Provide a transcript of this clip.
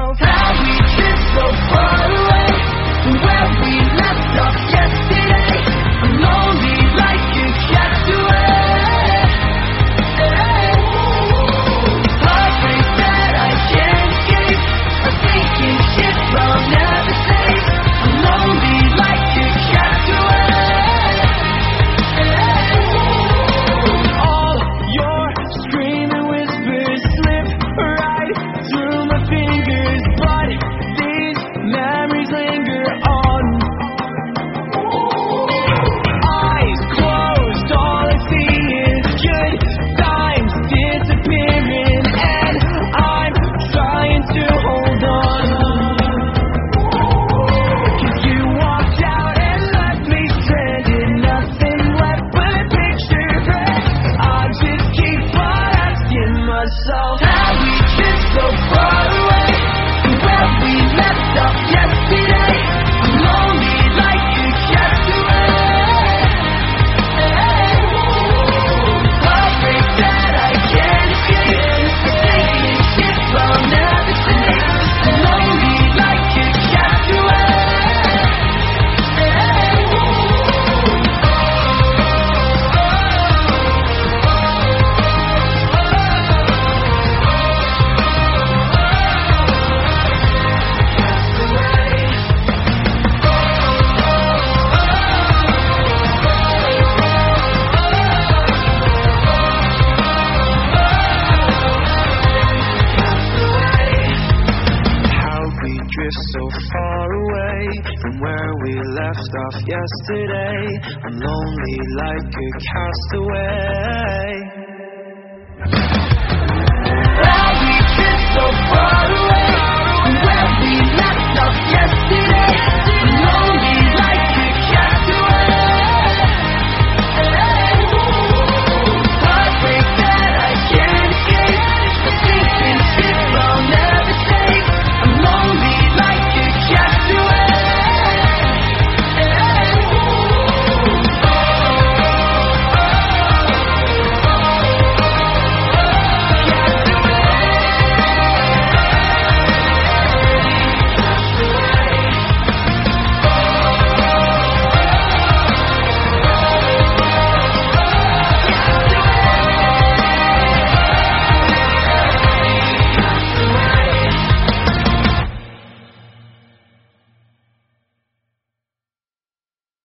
myself how we drift so far away from where we left off yesterday. I'm lonely like a castaway. Heartbreak that I can't escape. I'm thinking shit I'll never say. I'm lonely like a castaway. All your screaming whispers slip right through my fingers, but these memories linger on. Eyes closed, all I see is good times disappearing, and I'm trying to hold on. 'Cause you walked out and left me stranded, nothing left but a picture head. I just keep on asking myself how we drift so far away from where we left off yesterday. I'm lonely like a castaway. Heartbreak that I can't escape. Thinking shit I'll never say. I'm lonely like a castaway. How we drift so far away from where we left off yesterday. I'm lonely like a castaway.